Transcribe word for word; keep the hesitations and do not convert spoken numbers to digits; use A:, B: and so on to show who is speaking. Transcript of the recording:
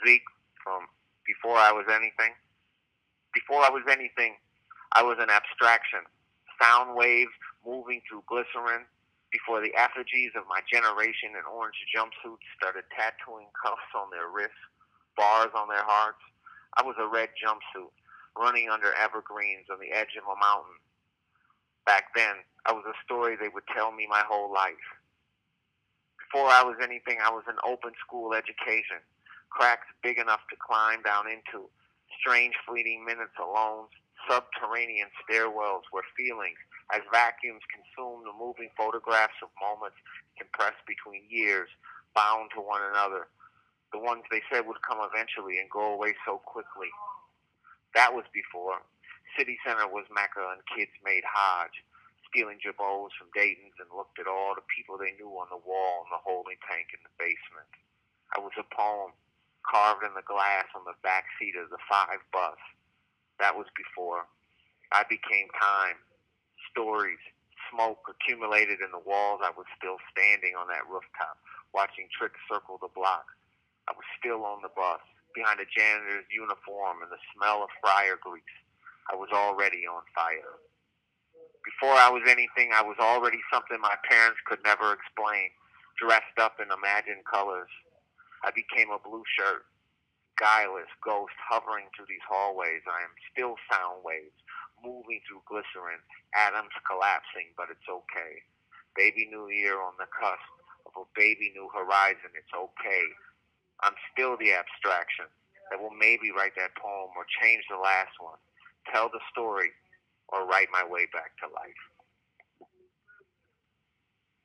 A: Zeke from Before I Was Anything. Before I was anything, I was an abstraction. Sound waves moving through glycerin before the effigies of my generation in orange jumpsuits started tattooing cuffs on their wrists, bars on their hearts. I was a red jumpsuit, running under evergreens on the edge of a mountain. Back then, I was a story they would tell me my whole life. Before I was anything, I was an open school education, cracks big enough to climb down into, strange fleeting minutes alone, subterranean stairwells where feelings, as vacuums consume the moving photographs of moments compressed between years, bound to one another, the ones they said would come eventually and go away so quickly. That was before. City Center was Mecca and kids made Hajj, stealing jabots from Dayton's and looked at all the people they knew on the wall in the holding tank in the basement. I was a poem, carved in the glass on the back seat of the five bus. That was before. I became time. Stories, smoke accumulated in the walls. I was still standing on that rooftop, watching tricks circle the block. I was still on the bus, behind a janitor's uniform and the smell of fryer grease. I was already on fire. Before I was anything, I was already something my parents could never explain, dressed up in imagined colors. I became a blue shirt, guileless ghost hovering through these hallways. I am still sound waves, moving through glycerin, atoms collapsing, but it's okay. Baby New Year on the cusp of a baby new horizon, it's okay. I'm still the abstraction that will maybe write that poem or change the last one, tell the story, or write my way back to life.